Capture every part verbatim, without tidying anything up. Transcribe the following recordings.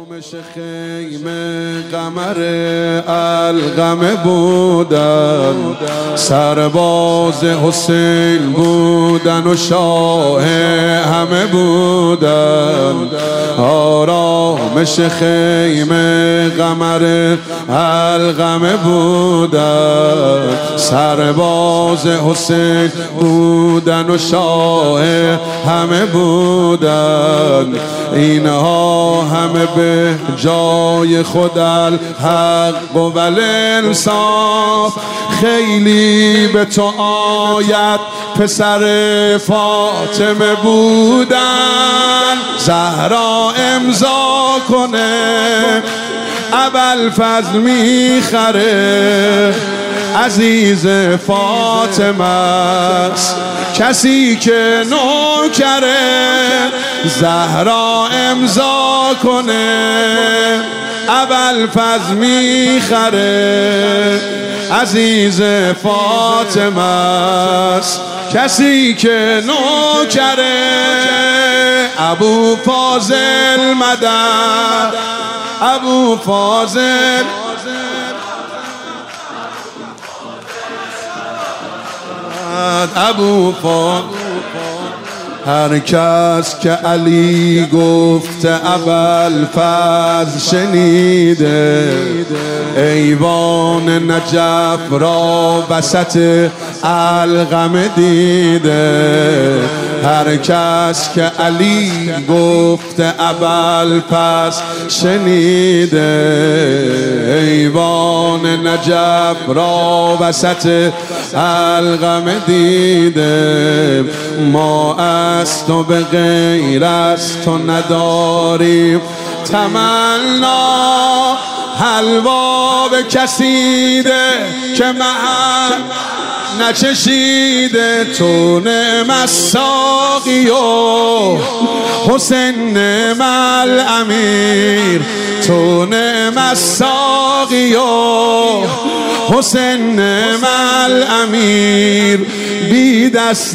آرامش خیمه قمر القمه بودن، سرباز حسین بودن و شاه همه بودن. آرامش خیمه قمر القمه بودن، سرباز حسین بودن و شاه همه بودن. اینها همه به جای خود الحق و الانصاف، خیلی به تو آید پسر فاطمه بودن. زهرا امضا کنه ابوالفضل میخره، عزیز فاطمه است کسی که نوکره. زهرا امضا کنه ابوالفضل میخره، عزیز فاطمه است کسی که نوکره. ابو فاضل مدد، ابو فاضل ابو فاضل. هر کس که علی گفت ابوالفضل شنیده، ایوان نجف را وسط القمه دیده. هر کس که علی گفت ابوالفضل شنیده، ایوان نجف را وسط القمه دیده. ما از تو به غیر از تو نداریم تمنا، حلوا به کسی ده که محل نچشیده. تو نعم الساقی و حسین نعم الامیر، تو نعم الساقی و حسین نعم الامیر. بی دست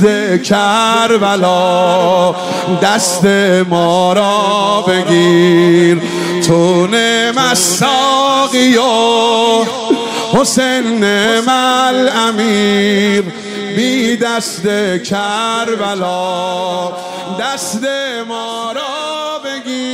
کربلا دست ما را بگیر. تو نعم الساقی و حسین نعم الامیر. بی دست کربلا دست ما را بگیر.